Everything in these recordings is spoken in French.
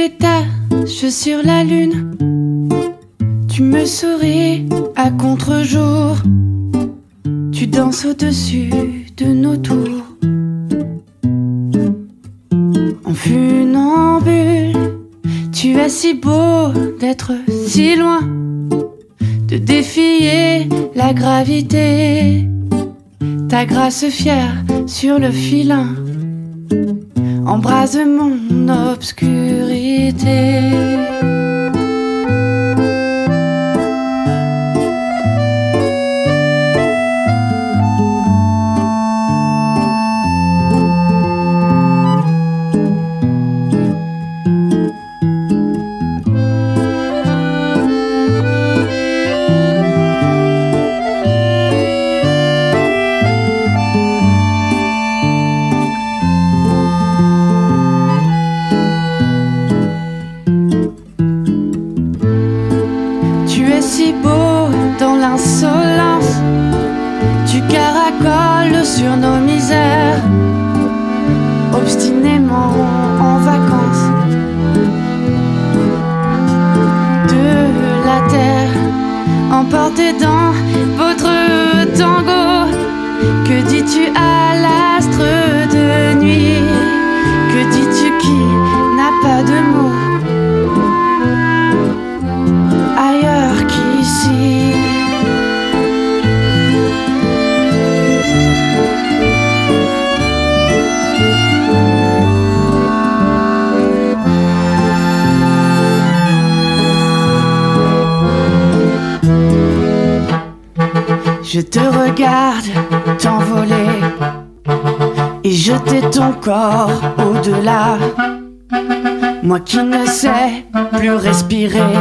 détaches sur la lune. Tu me souris à contre-jour. Tu danses au-dessus de nos tours. En funambule, tu es si beau d'être si loin, de défier la gravité. Ta grâce fière sur le filin embrase mon obscurité. Si beau dans l'insolence, tu caracoles sur nos misères, obstinément en vacances de la terre, emporté dans votre tango. Que dis-tu à l'astre de nuit? Que dis-tu qui n'a pas de mots ailleurs qu'ici? Je te regarde t'envoler et jeter ton corps au-delà. Moi qui ne sais plus respirer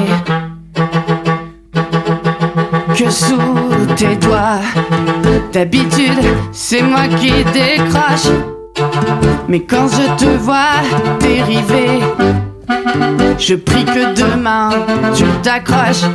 que sous tes doigts. D'habitude, c'est moi qui décroche, mais quand je te vois dériver, je prie que demain tu t'accroches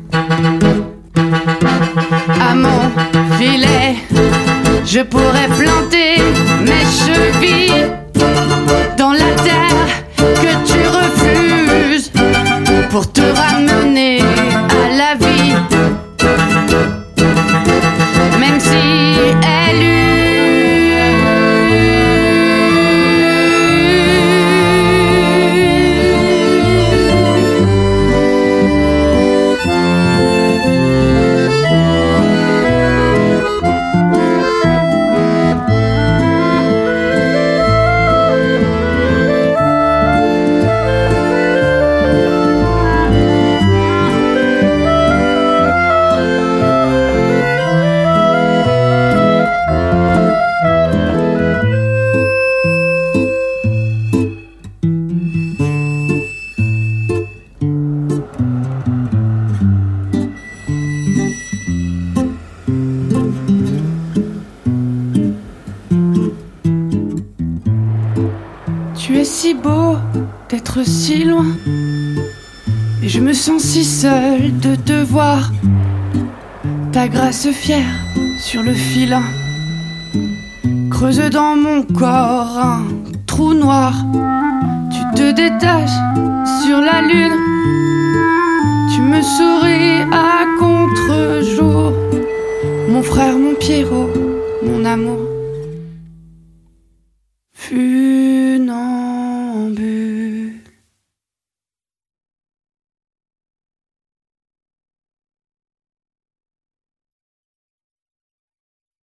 à mon filet. Je pourrais planter mes chevilles dans la terre que tu refuses pour te ramener à la vie. Même si elle tu es si beau d'être si loin, et je me sens si seule de te voir. Ta grâce fière sur le filin creuse dans mon corps un trou noir. Tu te détaches sur la lune, tu me souris à contre-jour. Mon frère, mon Pierrot, mon amour.